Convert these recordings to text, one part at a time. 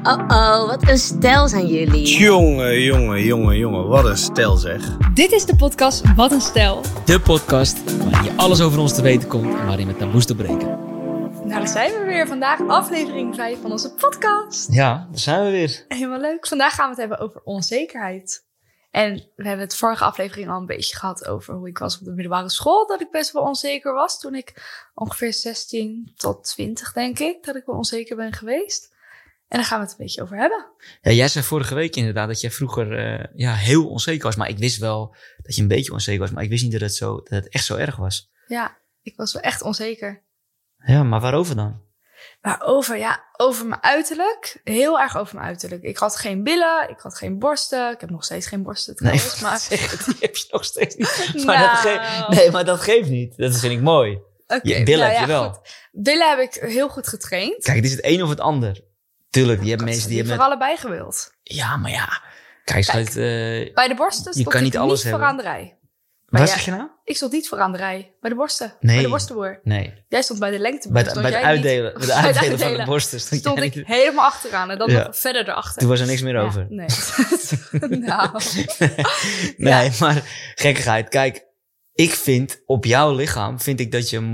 Oh, wat een stijl zijn jullie. Jongen, wat een stijl zeg. Dit is de podcast Wat een Stijl. De podcast waarin je alles over ons te weten komt en waarin we taboes te breken. Nou, daar zijn we weer. Vandaag aflevering 5 van onze podcast. Ja, daar zijn we weer. Helemaal leuk. Vandaag gaan we het hebben over onzekerheid. En we hebben het vorige aflevering al een beetje gehad over hoe ik was op de middelbare school. Dat ik best wel onzeker was toen ik ongeveer 16 tot 20 denk ik. Dat ik wel onzeker ben geweest. En daar gaan we het een beetje over hebben. Ja, jij zei vorige week inderdaad dat jij vroeger heel onzeker was. Maar ik wist wel dat je een beetje onzeker was. Maar ik wist niet dat het echt zo erg was. Ja, ik was wel echt onzeker. Ja, maar waarover dan? Waarover? Ja, over mijn uiterlijk. Heel erg over mijn uiterlijk. Ik had geen billen, ik had geen borsten. Ik heb nog steeds geen borsten trouwens. Nee, maar die heb je nog steeds niet. Nou. Maar dat geeft niet. Dat vind ik mooi. Okay, billen heb je wel. Goed. Billen heb ik heel goed getraind. Kijk, het is het een of het ander. Tuurlijk, je hebt mensen die hebben... voor allebei gewild. Ja, maar ja. Kijk, bij de borsten stond je kan niet alles vooraan de rij. Waar zeg je nou? Ik stond niet vooraan de rij. Bij de borsten. Nee. Bij de borstenboer. Nee. Jij stond bij de lengte. Bij het uitdelen van de borsten stond ik helemaal achteraan. En dan nog verder erachter. Toen was er niks meer over. Nee. Nou. Nee, maar gekkigheid. Kijk, ik vind op jouw lichaam dat je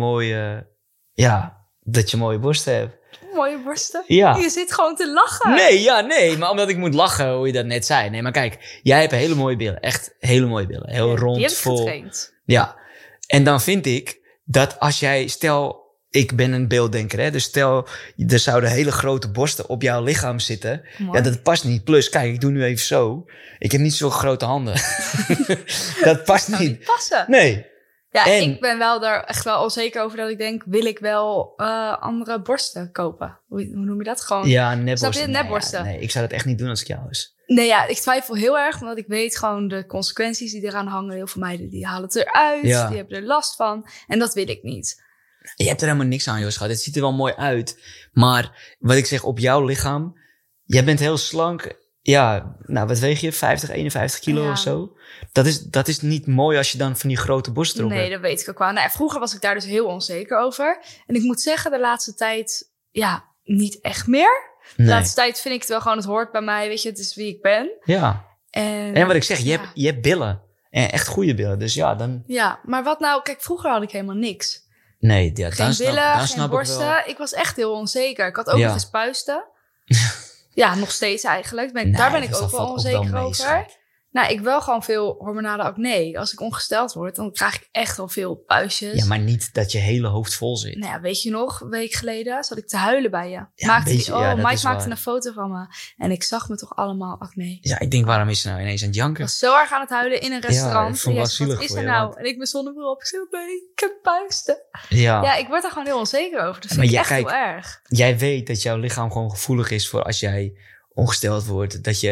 mooie borsten hebt. Mooie borsten? Ja. Je zit gewoon te lachen. Nee. Maar omdat ik moet lachen, hoe je dat net zei. Nee, maar kijk, jij hebt hele mooie billen. Echt hele mooie billen. Heel rond, die heb ik vol. getraind. Ja. En dan vind ik dat als jij, stel, ik ben een beelddenker, hè. Dus stel, er zouden hele grote borsten op jouw lichaam zitten. Mooi. Ja, dat past niet. Plus, kijk, ik doe nu even zo. Ik heb niet zo'n grote handen. Dat past niet. Niet passen. Nee. Ja, ik ben wel daar echt wel onzeker over dat ik denk, wil ik wel andere borsten kopen? Hoe noem je dat? Gewoon. Ja, nepborsten. Snap je? Nepborsten. Nee, ik zou dat echt niet doen als ik jou was. Nee, ja, ik twijfel heel erg, omdat ik weet gewoon de consequenties die eraan hangen. Heel veel meiden die halen het eruit, die hebben er last van. En dat wil ik niet. Je hebt er helemaal niks aan, joh, schat. Het ziet er wel mooi uit. Maar wat ik zeg, op jouw lichaam, jij bent heel slank. Ja, nou, wat weeg je? 50, 51 kilo of zo? Dat is niet mooi als je dan van die grote borsten erop hebt. Nee, dat weet ik ook wel. Nou, vroeger was ik daar dus heel onzeker over. En ik moet zeggen, de laatste tijd, niet echt meer. De laatste tijd vind ik het wel gewoon, het hoort bij mij, weet je, het is wie ik ben. Ja. En wat ik zeg, je hebt billen. En echt goede billen, dus ja, dan... Ja, maar wat nou, kijk, vroeger had ik helemaal niks. Nee, geen billen, geen borsten. Ik was echt heel onzeker. Ik had ook nog eens puisten. Ja, nog steeds eigenlijk. Daar ben ik ook wel onzeker over. Nou, ik wel gewoon veel hormonale acne. Als ik ongesteld word, dan krijg ik echt wel veel puistjes. Ja, maar niet dat je hele hoofd vol zit. Nou ja, weet je nog, een week geleden zat ik te huilen bij je. Ja, Mike maakte een foto van me. En ik zag me toch allemaal acne. Ja, ik denk, waarom is ze nou ineens aan het janken? Ik was zo erg aan het huilen in een restaurant. Ja, ik vond het wel zielig wat is voor er je, nou? want... En ik ben zonnebril op. Ik zei, nee, ik heb puisten. Ja, ik word daar gewoon heel onzeker over. Dat vind ik echt heel erg. Jij weet dat jouw lichaam gewoon gevoelig is voor als jij ongesteld wordt. Dat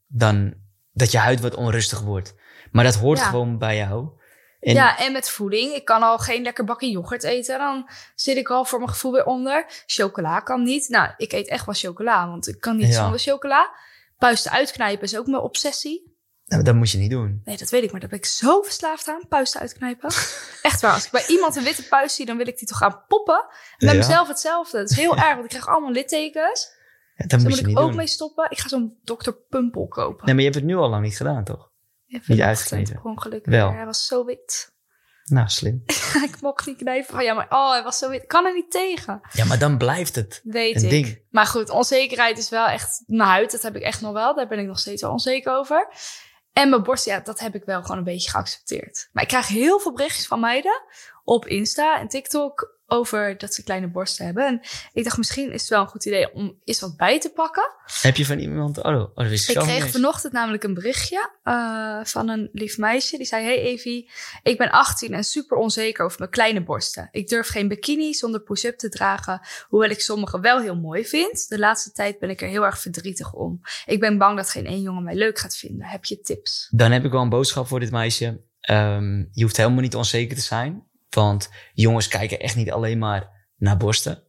je huid wat onrustig wordt. Maar dat hoort gewoon bij jou. En met voeding. Ik kan al geen lekker bakje yoghurt eten. Dan zit ik al voor mijn gevoel weer onder. Chocola kan niet. Nou, ik eet echt wel chocola. Want ik kan niet zonder chocola. Puisten uitknijpen is ook mijn obsessie. Nou, dat moet je niet doen. Nee, dat weet ik. Maar daar ben ik zo verslaafd aan. Puisten uitknijpen. Echt waar. Als ik bij iemand een witte puist zie, dan wil ik die toch gaan poppen. En bij mezelf hetzelfde. Dat is heel erg. Want ik krijg allemaal littekens. Ja, dat moet je niet doen. ook mee stoppen. Ik ga zo'n Dr. Pumpel kopen. Nee, maar je hebt het nu al lang niet gedaan, toch? Niet uitgeknepen. Ongelukkig. Wel. Hij was zo wit. Nou, slim. Ik mocht niet knijpen. Hij was zo wit. Ik kan er niet tegen. Ja, maar dan blijft het een ding. Maar goed, onzekerheid is wel echt... Mijn huid, dat heb ik echt nog wel. Daar ben ik nog steeds wel onzeker over. En mijn borst, dat heb ik wel gewoon een beetje geaccepteerd. Maar ik krijg heel veel berichtjes van meiden op Insta en TikTok over dat ze kleine borsten hebben. En ik dacht, misschien is het wel een goed idee om eens wat bij te pakken. Heb je van iemand... dat wist ik kreeg vanochtend namelijk een berichtje van een lief meisje. Die zei, hey Evie, ik ben 18 en super onzeker over mijn kleine borsten. Ik durf geen bikini zonder push-up te dragen, hoewel ik sommige wel heel mooi vind. De laatste tijd ben ik er heel erg verdrietig om. Ik ben bang dat geen één jongen mij leuk gaat vinden. Heb je tips? Dan heb ik wel een boodschap voor dit meisje. Je hoeft helemaal niet onzeker te zijn. Want jongens kijken echt niet alleen maar naar borsten.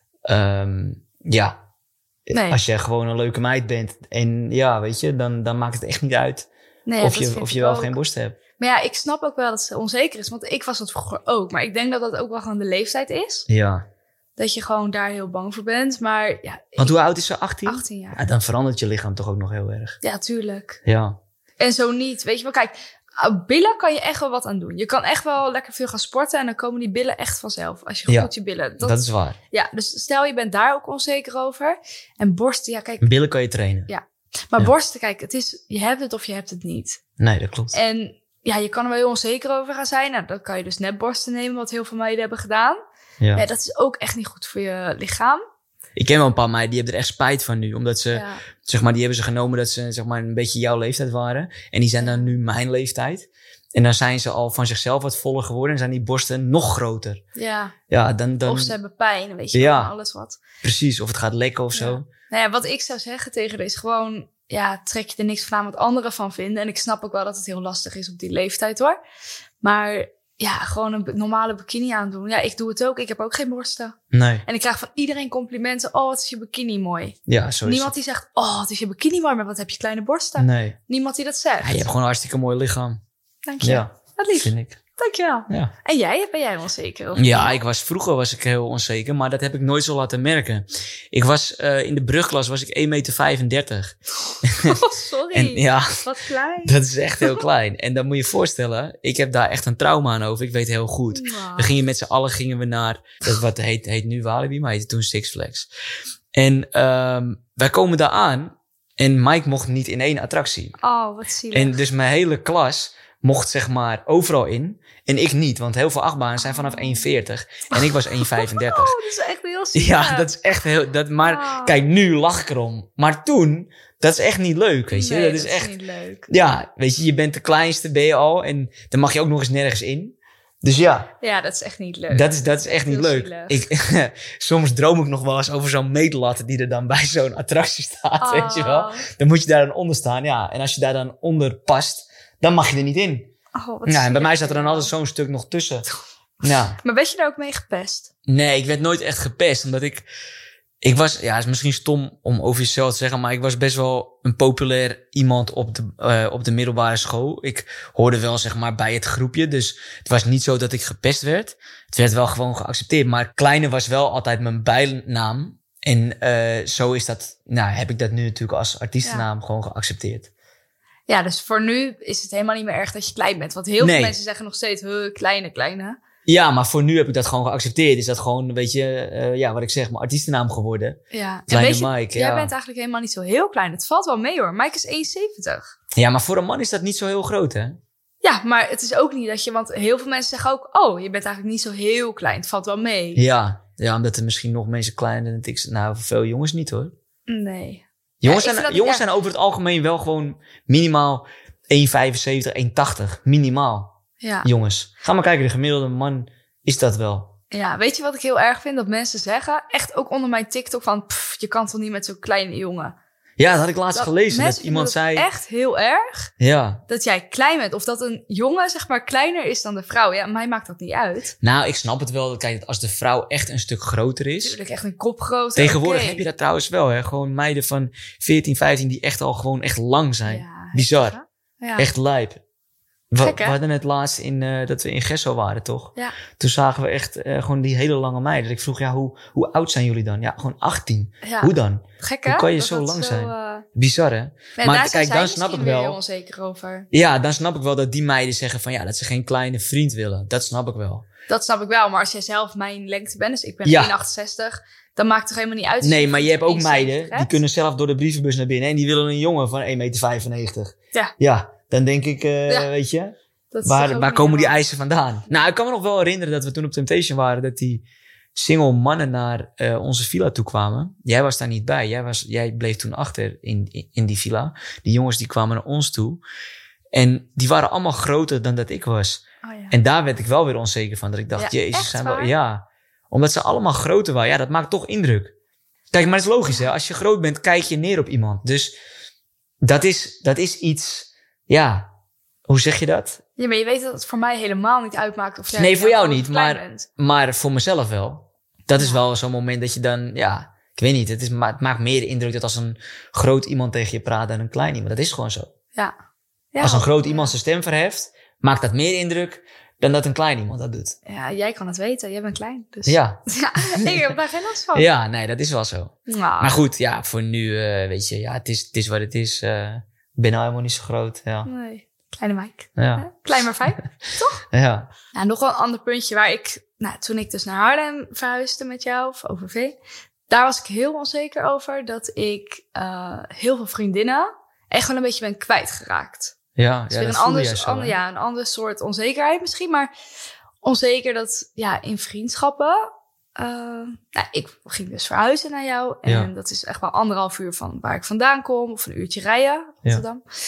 Nee. Als je gewoon een leuke meid bent en weet je, dan maakt het echt niet uit of je wel geen borsten hebt. Maar ik snap ook wel dat ze onzeker is, want ik was dat vroeger ook. Maar ik denk dat dat ook wel gewoon de leeftijd is. Ja. Dat je gewoon daar heel bang voor bent. Maar ja, Want hoe oud is ze? 18? 18 jaar. Ja, dan verandert je lichaam toch ook nog heel erg. Ja, tuurlijk. Ja. En zo niet. Weet je wel, kijk, billen kan je echt wel wat aan doen. Je kan echt wel lekker veel gaan sporten en dan komen die billen echt vanzelf. Als je goed je billen... Dat is waar. Ja, dus stel je bent daar ook onzeker over. En borsten, ja kijk... Billen kan je trainen. Ja. Maar borsten, kijk, het is, je hebt het of je hebt het niet. Nee, dat klopt. En ja, je kan er wel heel onzeker over gaan zijn. Nou, dan kan je dus netborsten nemen, wat heel veel meiden hebben gedaan. Ja. Ja, dat is ook echt niet goed voor je lichaam. Ik ken wel een paar meiden, die hebben er echt spijt van nu. Omdat ze, zeg maar, die hebben ze genomen dat ze, zeg maar, een beetje jouw leeftijd waren. En die zijn dan nu mijn leeftijd. En dan zijn ze al van zichzelf wat voller geworden en zijn die borsten nog groter. Ja. Ja, dan... Of ze hebben pijn, weet je wel, alles wat. Precies, of het gaat lekken of zo. Nou ja, wat ik zou zeggen tegen haar is gewoon... Ja, trek je er niks van aan wat anderen van vinden. En ik snap ook wel dat het heel lastig is op die leeftijd, hoor. Maar ja, gewoon een normale bikini aandoen. Ja, ik doe het ook. Ik heb ook geen borsten. Nee. En ik krijg van iedereen complimenten. Oh, wat is je bikini mooi. Ja, zo is Niemand die zegt, oh, wat is je bikini mooi, maar wat heb je kleine borsten. Nee. Niemand die dat zegt. Ja, je hebt gewoon een hartstikke mooi lichaam. Dank je. Ja, dat lief. vind ik. Dankjewel. Ja. En jij, ben jij onzeker? Of Ja, vroeger was ik heel onzeker, maar dat heb ik nooit zo laten merken. Ik was, in de brugklas was ik 1,35 meter. Oh, sorry. En ja, wat klein. dat is echt heel klein. En dan moet je je voorstellen, ik heb daar echt een trauma aan over. Ik weet heel goed. Wow. We gingen met z'n allen naar, dat wat heet nu Walibi, maar heette toen Six Flags. En wij komen daar aan en Mike mocht niet in één attractie. Oh, wat zielig. En dus mijn hele klas mocht zeg maar overal in. En ik niet, want heel veel achtbanen zijn vanaf 1,40. En ik was 1,35. Oh, dat is echt heel zielig. Ja, dat is echt heel... Maar kijk, nu lach ik erom. Maar toen, dat is echt niet leuk, weet je. Nee, dat is echt niet leuk. Ja, weet je bent de kleinste, ben je al. En dan mag je ook nog eens nergens in. Dus ja. Ja, dat is echt niet leuk. Dat is echt niet leuk. Soms droom ik nog wel eens over zo'n meetlat die er dan bij zo'n attractie staat, weet je wel. Dan moet je daar dan onder staan, ja. En als je daar dan onder past, dan mag je er niet in. Oh, ja, en bij mij staat er dan altijd zo'n stuk nog tussen. Ja. Maar werd je daar ook mee gepest? Nee, ik werd nooit echt gepest. Omdat ik was... Ja, het is misschien stom om over jezelf te zeggen. Maar ik was best wel een populair iemand op de middelbare school. Ik hoorde wel zeg maar bij het groepje. Dus het was niet zo dat ik gepest werd. Het werd wel gewoon geaccepteerd. Maar Kleine was wel altijd mijn bijnaam. En zo is dat... Nou, heb ik dat nu natuurlijk als artiestennaam gewoon geaccepteerd. Ja, dus voor nu is het helemaal niet meer erg dat je klein bent. Want heel veel mensen zeggen nog steeds, kleine. Ja, maar voor nu heb ik dat gewoon geaccepteerd. Is dat gewoon, weet je, wat ik zeg, mijn artiestennaam geworden. Ja. Kleine Mike, jij bent eigenlijk helemaal niet zo heel klein. Het valt wel mee hoor. Mike is 1,70. Ja, maar voor een man is dat niet zo heel groot, hè? Ja, maar het is ook niet dat je... Want heel veel mensen zeggen ook, oh, je bent eigenlijk niet zo heel klein. Het valt wel mee. Ja, omdat er misschien nog mensen kleiner dan ik... Nou, voor veel jongens niet hoor. Nee. Jongens zijn over het algemeen wel gewoon minimaal 1,75, 1,80. Minimaal. Ja. Jongens. Ga maar kijken, de gemiddelde man is dat wel. Ja, weet je wat ik heel erg vind? Dat mensen zeggen, echt ook onder mijn TikTok van... je kan toch niet met zo'n kleine jongen? Ja, dat had ik laatst gelezen. Dat iemand zei... echt heel erg. Ja. Dat jij klein bent. Of dat een jongen, zeg maar, kleiner is dan de vrouw. Ja, mij maakt dat niet uit. Nou, ik snap het wel. Kijk, als de vrouw echt een stuk groter is... Natuurlijk, echt een kop groter. Tegenwoordig heb je dat trouwens wel, hè. Gewoon meiden van 14, 15 die echt al gewoon echt lang zijn. Ja, bizar. Ja. Echt lijp. We hadden het laatst dat we in Gesso waren, toch? Ja. Toen zagen we echt gewoon die hele lange meiden. Ik vroeg, ja, hoe oud zijn jullie dan? Ja, gewoon 18. Ja. Hoe dan? Gek, hè? Hoe kan je zo lang zijn? Bizar, hè? Nee, maar kijk, dan snap ik wel... heel onzeker over. Ja, dan snap ik wel dat die meiden zeggen van... Ja, dat ze geen kleine vriend willen. Dat snap ik wel. Dat snap ik wel. Maar als jij zelf mijn lengte bent, dus ik ben 1,68... Dan maakt het toch helemaal niet uit. Nee, maar je hebt ook meiden... Die kunnen zelf door de brievenbus naar binnen... En die willen een jongen van 1,95 meter. Ja. Ja, dan denk ik, weet je... Waar komen die eisen vandaan? Nou, ik kan me nog wel herinneren dat we toen op Temptation waren... dat die single mannen naar onze villa toe kwamen. Jij was daar niet bij. Jij bleef toen achter in die villa. Die jongens die kwamen naar ons toe. En die waren allemaal groter dan dat ik was. Oh, ja. En daar werd ik wel weer onzeker van. Dat ik dacht, jezus, zijn wel... Ja, omdat ze allemaal groter waren. Ja, dat maakt toch indruk. Kijk, maar het is logisch, hè. Als je groot bent, kijk je neer op iemand. Dus dat is iets... Ja, hoe zeg je dat? Ja, maar je weet dat het voor mij helemaal niet uitmaakt of jij... Nee, voor jou niet, bent. maar voor mezelf wel. Dat is wel zo'n moment dat je dan... Ja, ik weet niet. Het maakt meer indruk dat als een groot iemand tegen je praat dan een klein iemand. Dat is gewoon zo. Ja. Als een groot iemand zijn stem verheft, maakt dat meer indruk dan dat een klein iemand dat doet. Ja, jij kan het weten. Jij bent klein. Dus. Ja. Ja, ik heb daar geen last van. Ja, nee, dat is wel zo. Nou, Maar goed, ja, voor nu, weet je, ja, het is wat het is. Ik ben nou helemaal niet zo groot, ja. nee. Kleine Mike. Ja. Klein maar fijn. Ja. Nou, nog wel een ander puntje waar toen ik dus naar Haarlem verhuisde met jou, of OVV, daar was ik heel onzeker over dat ik heel veel vriendinnen echt wel een beetje ben kwijtgeraakt. Ja, Dus ja, weer dat voelde jij zo, hè? een ander soort onzekerheid misschien, maar onzeker dat in vriendschappen. Ik ging dus verhuizen naar jou en dat is echt wel 1,5 uur van waar ik vandaan kom, of een uurtje rijden, Rotterdam. Ja.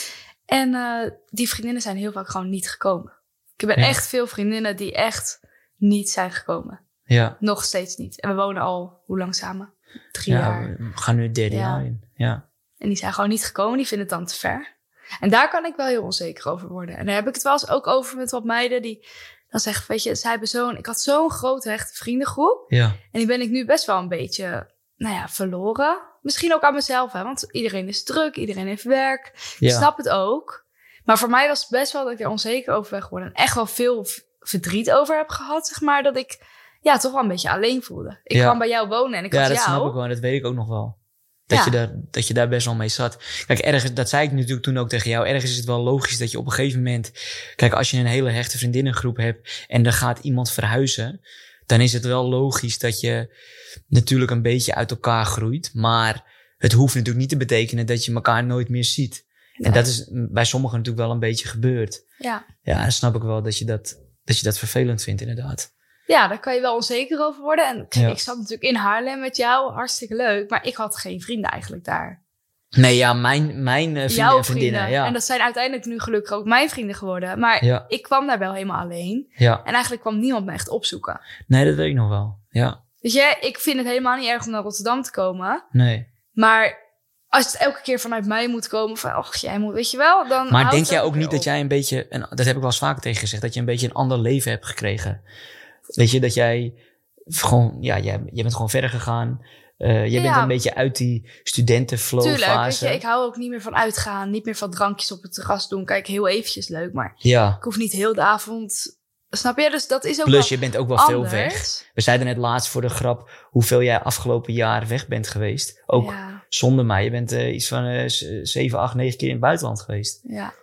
En die vriendinnen zijn heel vaak gewoon niet gekomen. Ik heb echt veel vriendinnen die echt niet zijn gekomen. Ja. Nog steeds niet. En we wonen al, hoe lang samen? 3 jaar. We gaan nu het 3e jaar in. Ja. En die zijn gewoon niet gekomen. Die vinden het dan te ver. En daar kan ik wel heel onzeker over worden. En daar heb ik het wel eens ook over met wat meiden die dan zeggen, weet je, ik had zo'n grote hechte vriendengroep. Ja. En die ben ik nu best wel een beetje, verloren. Misschien ook aan mezelf, hè. Want iedereen is druk, iedereen heeft werk. Ik snap het ook. Maar voor mij was het best wel dat ik er onzeker over ben geworden. En echt wel veel verdriet over heb gehad, zeg maar. Dat ik toch wel een beetje alleen voelde. Ik kwam bij jou wonen en ik had jou. Ja, dat snap ik wel. En dat weet ik ook nog wel. Dat je daar best wel mee zat. Kijk, ergens, dat zei ik natuurlijk toen ook tegen jou. Ergens is het wel logisch dat je op een gegeven moment... Kijk, als je een hele hechte vriendinnengroep hebt en er gaat iemand verhuizen, dan is het wel logisch dat je natuurlijk een beetje uit elkaar groeit. Maar het hoeft natuurlijk niet te betekenen dat je elkaar nooit meer ziet. Nee. En dat is bij sommigen natuurlijk wel een beetje gebeurd. Ja, dan snap ik wel dat je dat vervelend vindt, inderdaad. Ja, daar kan je wel onzeker over worden. En ik zat natuurlijk in Haarlem met jou, hartstikke leuk. Maar ik had geen vrienden eigenlijk daar. Nee, ja, mijn vrienden en vriendinnen. Ja. En dat zijn uiteindelijk nu gelukkig ook mijn vrienden geworden. Maar ik kwam daar wel helemaal alleen. Ja. En eigenlijk kwam niemand me echt opzoeken. Nee, dat weet ik nog wel, ja. Weet je, ik vind het helemaal niet erg om naar Rotterdam te komen. Nee. Maar als het elke keer vanuit mij moet komen van, jij moet, weet je wel, dan. Maar denk jij ook niet dat jij een beetje, en dat heb ik wel eens vaker tegen gezegd, dat je een beetje een ander leven hebt gekregen? Weet je, dat jij gewoon, jij bent gewoon verder gegaan. Je bent een beetje uit die studentenflow fase. Tuurlijk, weet je, ik hou ook niet meer van uitgaan, niet meer van drankjes op het terras doen. Kijk, heel eventjes leuk, maar ik hoef niet heel de avond. Snap je? Dus dat is ook plus, je bent ook wel veel weg. We zeiden net laatst voor de grap hoeveel jij afgelopen jaar weg bent geweest. Ook zonder mij. Je bent iets van 7, 8, 9 keer in het buitenland geweest.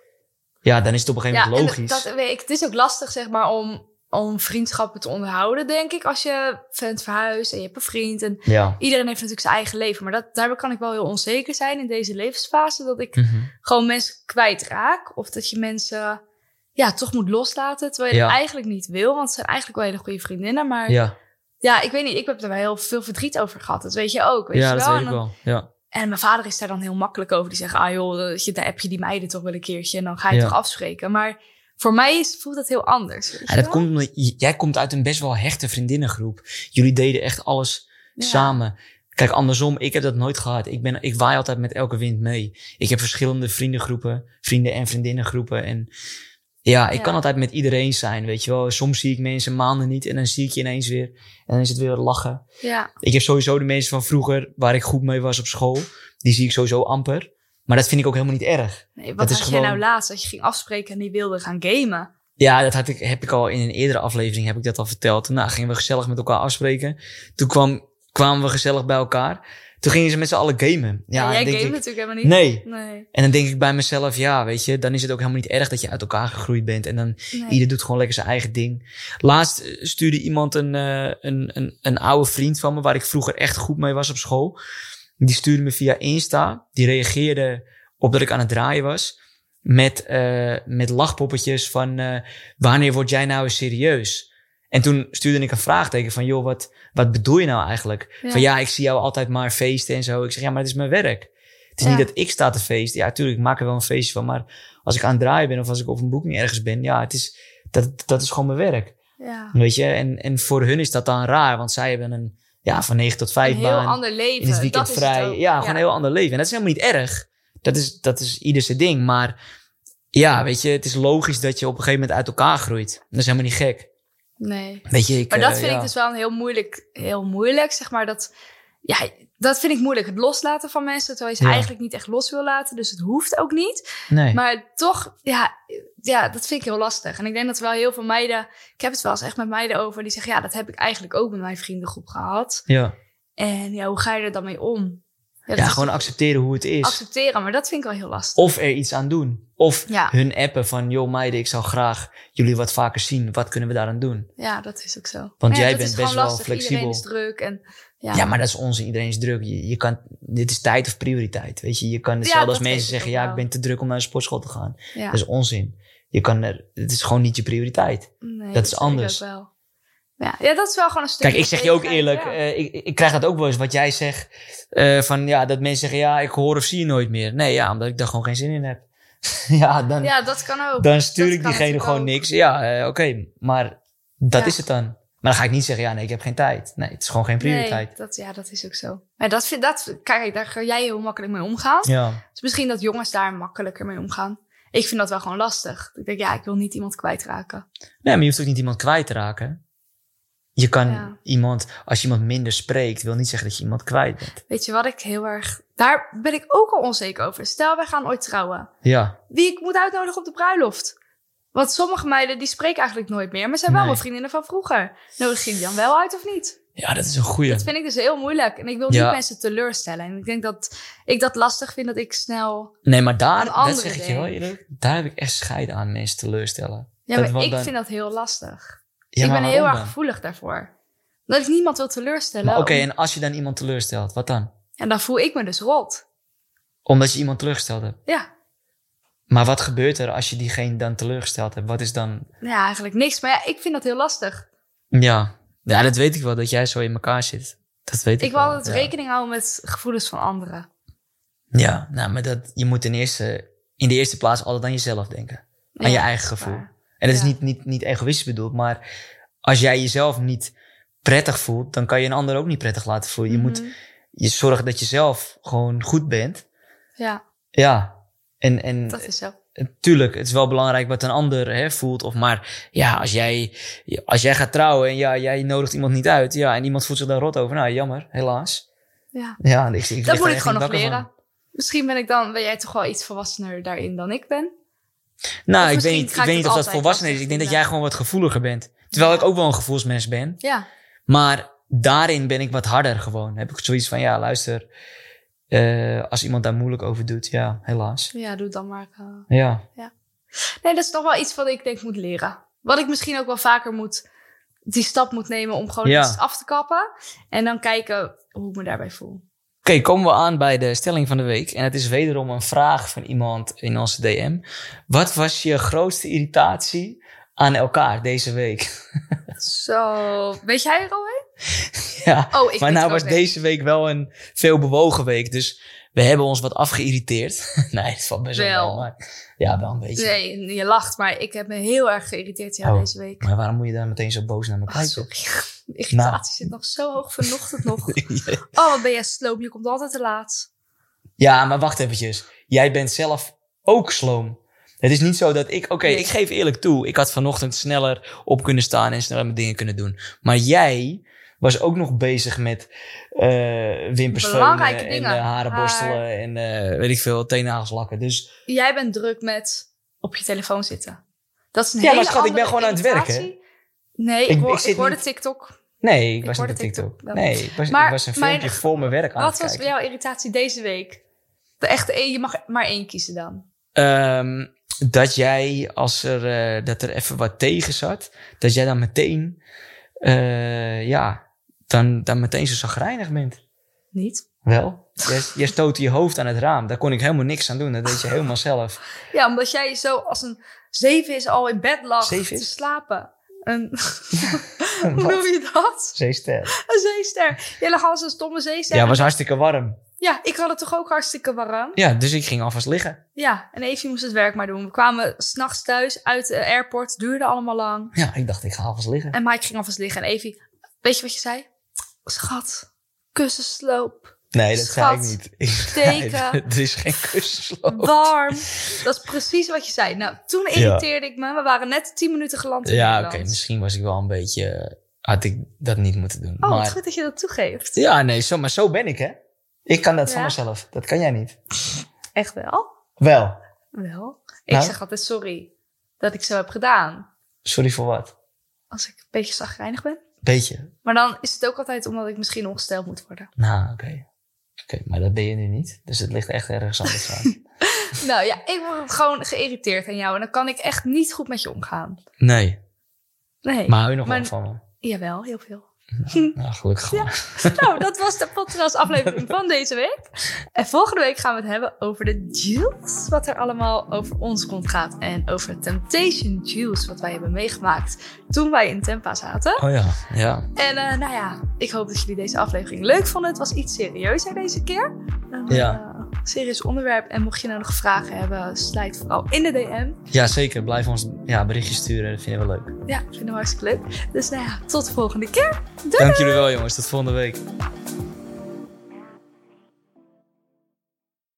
Ja, dan is het op een gegeven moment logisch. Het is ook lastig, zeg maar, om vriendschappen te onderhouden, denk ik. Als je bent verhuisd en je hebt een vriend. En iedereen heeft natuurlijk zijn eigen leven. Maar daar kan ik wel heel onzeker zijn in deze levensfase. Dat ik gewoon mensen kwijtraak. Of dat je mensen toch moet loslaten. Terwijl je dat eigenlijk niet wil. Want het zijn eigenlijk wel hele goede vriendinnen. Maar ik weet niet. Ik heb er wel heel veel verdriet over gehad. Dat weet je ook. Weet je wel? Dat weet ik wel. Ja. En mijn vader is daar dan heel makkelijk over. Die zegt, daar heb je die meiden toch wel een keertje. En dan ga je toch afspreken. Maar voor mij voelt dat heel anders. Dat komt omdat jij komt uit een best wel hechte vriendinnengroep. Jullie deden echt alles samen. Kijk, andersom, ik heb dat nooit gehad. Ik waai altijd met elke wind mee. Ik heb verschillende vrienden en vriendinnengroepen. En ik kan altijd met iedereen zijn, weet je wel. Soms zie ik mensen maanden niet en dan zie ik je ineens weer. En dan is het weer lachen. Ja. Ik heb sowieso de mensen van vroeger, waar ik goed mee was op school, die zie ik sowieso amper. Maar dat vind ik ook helemaal niet erg. Nee, wat had jij nou laatst? Dat je ging afspreken en die wilde gaan gamen? Ja, dat heb ik al in een eerdere aflevering heb ik dat al verteld. Nou, gingen we gezellig met elkaar afspreken. Toen kwamen we gezellig bij elkaar. Toen gingen ze met z'n allen gamen. Ja, jij game natuurlijk helemaal niet. Nee. En dan denk ik bij mezelf, weet je, dan is het ook helemaal niet erg dat je uit elkaar gegroeid bent. En dan ieder doet gewoon lekker zijn eigen ding. Laatst stuurde iemand een oude vriend van me, waar ik vroeger echt goed mee was op school. Die stuurde me via Insta. Die reageerde op dat ik aan het draaien was. Met lachpoppetjes van wanneer word jij nou eens serieus? En toen stuurde ik een vraagteken van, joh, wat bedoel je nou eigenlijk? Van ik zie jou altijd maar feesten en zo. Ik zeg, maar het is mijn werk. Het is niet dat ik sta te feesten. Ja, tuurlijk, ik maak er wel een feestje van. Maar als ik aan het draaien ben of als ik op een boeking ergens ben, dat is gewoon mijn werk. Ja. Weet je? En voor hun is dat dan raar, want zij hebben een van 9 tot 5 baan. Een heel ander leven. In het weekend dat vrij. Gewoon een heel ander leven. En dat is helemaal niet erg. Dat is ieder zijn ding. Maar weet je, het is logisch dat je op een gegeven moment uit elkaar groeit. Dat is helemaal niet gek. Nee. Weet je, maar dat vind ik dus wel een heel moeilijk, zeg maar. Dat, dat vind ik moeilijk. Het loslaten van mensen, terwijl je ze eigenlijk niet echt los wil laten. Dus het hoeft ook niet. Nee. Maar toch, ja, dat vind ik heel lastig. En ik denk dat wel heel veel meiden... Ik heb het wel eens echt met meiden over. Die zeggen, ja, dat heb ik eigenlijk ook met mijn vriendengroep gehad. Ja. En ja, hoe ga je er dan mee om? Ja, gewoon accepteren hoe het is. Accepteren, maar dat vind ik wel heel lastig. Of er iets aan doen. Of hun appen van, joh meiden, ik zou graag jullie wat vaker zien. Wat kunnen we daaraan doen? Ja, dat is ook zo. Want jij bent best wel flexibel. Iedereen is druk en... Ja, maar dat is onzin. Iedereen is druk. Je kan, dit is tijd of prioriteit. Weet je kan hetzelfde als mensen zeggen, ik ben te druk om naar de sportschool te gaan. Ja. Dat is onzin. Het is gewoon niet je prioriteit. Nee, dat is anders. Wel. Ja, dat is wel gewoon een stukje. Kijk, ik zeg je ook eerlijk, ik krijg dat ook wel eens wat jij zegt. Dat mensen zeggen, ik hoor of zie je nooit meer. Nee, omdat ik daar gewoon geen zin in heb. Ja, dat kan ook. Dan stuur ik diegene gewoon niks. Ja, oké, maar dat is het dan. Maar dan ga ik niet zeggen, ik heb geen tijd. Nee, het is gewoon geen prioriteit. Nee, dat is ook zo. Maar kijk, daar ga jij heel makkelijk mee omgaan. Ja. Dus misschien dat jongens daar makkelijker mee omgaan. Ik vind dat wel gewoon lastig. Ik denk, ik wil niet iemand kwijtraken. Nee, maar je hoeft ook niet iemand kwijt te raken. Je kan als je iemand minder spreekt, wil niet zeggen dat je iemand kwijt bent. Weet je wat ik heel erg... Daar ben ik ook al onzeker over. Stel, wij gaan ooit trouwen. Ja. Wie ik moet uitnodigen op de bruiloft. Want sommige meiden, die spreken eigenlijk nooit meer. Maar zijn wel mijn vriendinnen van vroeger. Nodig je die dan wel uit of niet? Ja, dat is een goeie. Dat vind ik dus heel moeilijk. En ik wil niet mensen teleurstellen. En ik denk dat ik dat lastig vind dat ik snel... Nee, maar dat zeg ik je wel eerlijk. Daar heb ik echt scheid aan, mensen teleurstellen. Ja, maar ik vind dat heel lastig. Ja, ik ben heel erg gevoelig daarvoor. Dat ik niemand wil teleurstellen. Maar oké, en als je dan iemand teleurstelt, wat dan? En dan voel ik me dus rot. Omdat je iemand teleurgesteld hebt? Ja. Maar wat gebeurt er als je diegene dan teleurgesteld hebt? Wat is dan... Ja, eigenlijk niks. Maar ik vind dat heel lastig. Ja, dat weet ik wel, dat jij zo in elkaar zit. Dat weet ik wel. Ik wil altijd rekening houden met gevoelens van anderen. Ja, maar je moet in de eerste plaats altijd aan jezelf denken. Aan je eigen gevoel. Waar. En dat is niet egoïstisch bedoeld, maar als jij jezelf niet prettig voelt, dan kan je een ander ook niet prettig laten voelen. Je moet zorgen dat je zelf gewoon goed bent. Ja. Ja. En dat is zo. Tuurlijk, het is wel belangrijk wat een ander voelt. Maar als jij gaat trouwen en jij nodigt iemand niet uit. Ja, en iemand voelt zich daar rot over. Nou, jammer, helaas. Ja, ik dat moet ik gewoon nog leren. Van. Misschien ben jij toch wel iets volwassener daarin dan ik ben. Nou, ik weet niet of dat volwassen is. Ik denk dat jij gewoon wat gevoeliger bent. Terwijl ik ook wel een gevoelsmens ben. Ja. Maar daarin ben ik wat harder gewoon. Heb ik zoiets van, luister. Als iemand daar moeilijk over doet, helaas. Ja, doe het dan maar. Ja. Nee, dat is nog wel iets wat ik denk moet leren. Wat ik misschien ook wel vaker die stap moet nemen om gewoon iets af te kappen. En dan kijken hoe ik me daarbij voel. Oké, komen we aan bij de stelling van de week. En het is wederom een vraag van iemand in onze DM. Wat was je grootste irritatie aan elkaar deze week? Zo, weet jij er al een? Ja, maar was deze week wel een veel bewogen week. Dus we hebben ons wat afgeïrriteerd. Nee, dat valt best wel. Maar wel een beetje. Nee, je lacht, maar ik heb me heel erg geïrriteerd deze week. Maar waarom moet je dan meteen zo boos naar me kijken? Sorry. De irritatie zit nog zo hoog vanochtend nog. Wat ben jij sloom. Je komt altijd te laat. Ja, maar wacht eventjes. Jij bent zelf ook sloom. Het is niet zo dat ik geef eerlijk toe. Ik had vanochtend sneller op kunnen staan en sneller mijn dingen kunnen doen. Maar jij was ook nog bezig met wimpers veunen en haren borstelen en weet ik veel, teennagels lakken. Dus jij bent druk met op je telefoon zitten. Dat is een hele maar schat, ik ben gewoon aan het irritatie. werken. Nee, ik hoorde TikTok. Nee, ik was niet op TikTok. Nee, ik was een filmpje voor mijn werk aan het kijken. Wat was jouw irritatie deze week? Je mag maar één kiezen dan. Dat jij, dat er even wat tegen zat, dat jij dan meteen, dan meteen zo chagrijnig bent. Niet? Wel. Jij stootte je hoofd aan het raam. Daar kon ik helemaal niks aan doen. Dat deed je helemaal zelf. Ja, omdat jij zo als een zeevis al in bed lag te slapen. Hoe noem je dat? Zeester. Een zeester. Jij lag als een stomme zeester. Ja, het was hartstikke warm. Ja, ik had het toch ook hartstikke warm. Ja, dus ik ging alvast liggen. Ja, en Evie moest het werk maar doen. We kwamen 's nachts thuis uit de airport. Het duurde allemaal lang. Ja, ik dacht ik ga alvast liggen. En Mike ging alvast liggen. En Evie, weet je wat je zei? Schat, kussensloop. Nee, dat zei ik niet. Teken. Er is geen kussensloop. Warm. Dat is precies wat je zei. Nou, toen irriteerde ik me. We waren net 10 minuten geland in Nederland. Oké, misschien was ik wel een beetje... Had ik dat niet moeten doen. Oh, maar... wat goed dat je dat toegeeft. Ja, nee, maar zo ben ik, hè. Ik kan dat van mezelf. Dat kan jij niet. Echt wel? Wel. Wel. Ik Nou? zeg altijd sorry dat ik zo heb gedaan. Sorry voor wat? Als ik een beetje chagrijnig ben. Beetje. Maar dan is het ook altijd omdat ik misschien ongesteld moet worden. Nou, oké. Oké, maar dat ben je nu niet. Dus het ligt echt ergens anders aan. Nou ja, ik word gewoon geïrriteerd aan jou. En dan kan ik echt niet goed met je omgaan. Nee. Nee. Maar hou je nog wel van me? Jawel, heel veel. Nou, gelukkig wel. Nou, dat was de podcast aflevering van deze week. En volgende week gaan we het hebben over de Juice. Wat er allemaal over ons rondgaat. En over Temptation Juice. Wat wij hebben meegemaakt toen wij in Tampa zaten. Oh ja. En nou ja, ik hoop dat jullie deze aflevering leuk vonden. Het was iets serieuzer deze keer. Serieus onderwerp. En mocht je nou nog vragen hebben, slijt vooral in de DM. Ja, zeker. Blijf ons berichtjes sturen. Dat vinden we leuk. Ja, vinden we hartstikke leuk. Dus nou ja, tot de volgende keer. Doei! Dank jullie wel, jongens. Tot volgende week.